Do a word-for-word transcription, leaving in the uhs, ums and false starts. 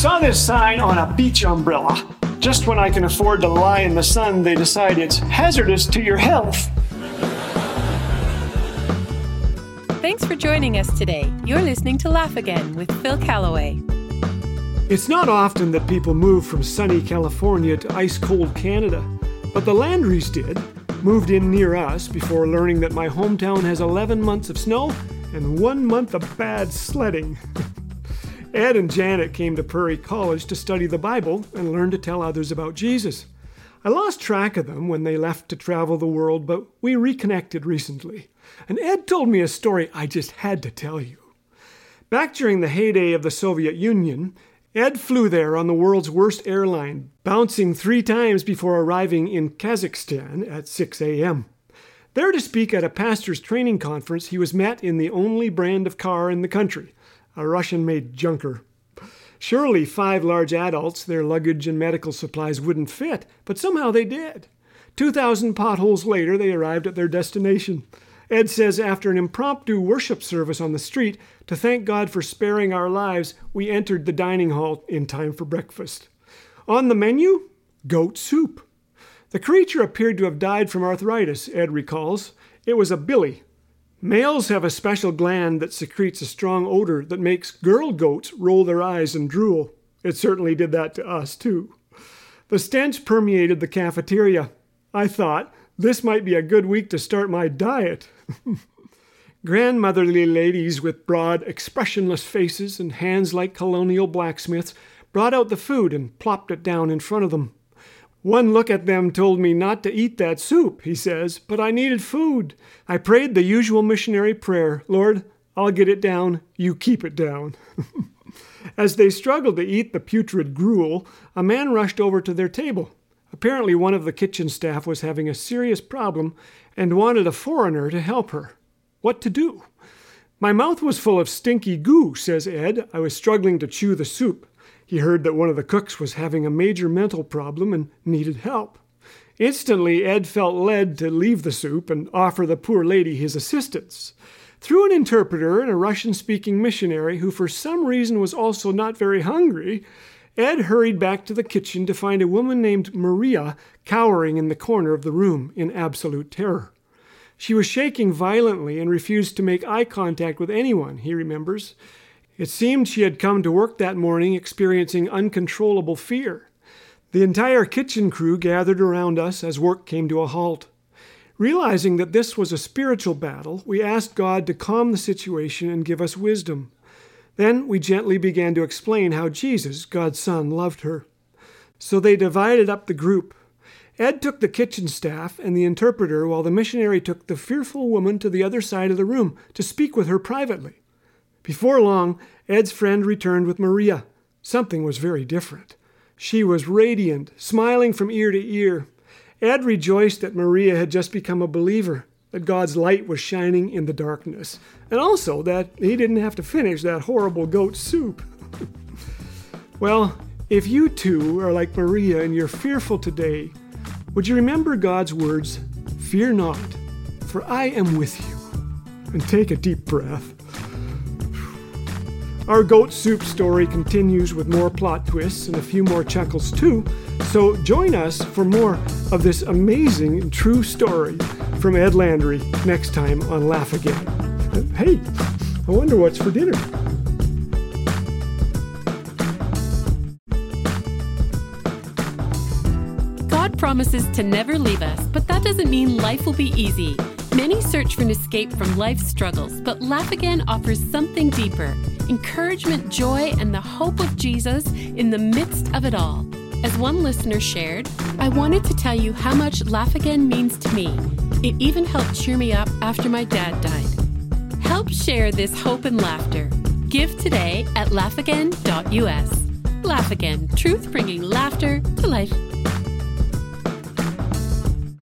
Saw this sign on a beach umbrella. Just when I can afford to lie in the sun, they decide it's hazardous to your health. Thanks for joining us today. You're listening to Laugh Again with Phil Callaway. It's not often that people move from sunny California to ice-cold Canada, but the Landrys did. Moved in near us before learning that my hometown has eleven months of snow and one month of bad sledding. Ed and Janet came to Prairie College to study the Bible and learn to tell others about Jesus. I lost track of them when they left to travel the world, but we reconnected recently. And Ed told me a story I just had to tell you. Back during the heyday of the Soviet Union, Ed flew there on the world's worst airline, bouncing three times before arriving in Kazakhstan at six a.m. There to speak at a pastor's training conference, he was met in the only brand of car in the country, a Russian-made junker. Surely five large adults, their luggage and medical supplies wouldn't fit, but somehow they did. Two thousand potholes later, they arrived at their destination. Ed says after an impromptu worship service on the street, to thank God for sparing our lives, we entered the dining hall in time for breakfast. On the menu, goat soup. The creature appeared to have died from arthritis, Ed recalls. It was a billy. Males have a special gland that secretes a strong odor that makes girl goats roll their eyes and drool. It certainly did that to us, too. The stench permeated the cafeteria. I thought, this might be a good week to start my diet. Grandmotherly ladies with broad, expressionless faces and hands like colonial blacksmiths brought out the food and plopped it down in front of them. One look at them told me not to eat that soup, he says, but I needed food. I prayed the usual missionary prayer, Lord, I'll get it down, you keep it down. As they struggled to eat the putrid gruel, a man rushed over to their table. Apparently one of the kitchen staff was having a serious problem and wanted a foreigner to help her. What to do? My mouth was full of stinky goo, says Ed. I was struggling to chew the soup. He heard that one of the cooks was having a major mental problem and needed help. Instantly, Ed felt led to leave the soup and offer the poor lady his assistance. Through an interpreter and a Russian-speaking missionary who for some reason was also not very hungry, Ed hurried back to the kitchen to find a woman named Maria cowering in the corner of the room in absolute terror. She was shaking violently and refused to make eye contact with anyone, he remembers. It seemed she had come to work that morning experiencing uncontrollable fear. The entire kitchen crew gathered around us as work came to a halt. Realizing that this was a spiritual battle, we asked God to calm the situation and give us wisdom. Then we gently began to explain how Jesus, God's Son, loved her. So they divided up the group. Ed took the kitchen staff and the interpreter while the missionary took the fearful woman to the other side of the room to speak with her privately. Before long, Ed's friend returned with Maria. Something was very different. She was radiant, smiling from ear to ear. Ed rejoiced that Maria had just become a believer, that God's light was shining in the darkness, and also that he didn't have to finish that horrible goat soup. Well, if you too are like Maria and you're fearful today, would you remember God's words, "Fear not, for I am with you," and take a deep breath. Our goat soup story continues with more plot twists and a few more chuckles too, so join us for more of this amazing and true story from Ed Landry next time on Laugh Again. Hey, I wonder what's for dinner. God promises to never leave us, but that doesn't mean life will be easy. Many search for an escape from life's struggles, but Laugh Again offers something deeper: encouragement, joy, and the hope of Jesus in the midst of it all. As one listener shared, I wanted to tell you how much Laugh Again means to me. It even helped cheer me up after my dad died. Help share this hope and laughter. Give today at laugh again dot u s. Laugh Again, truth bringing laughter to life.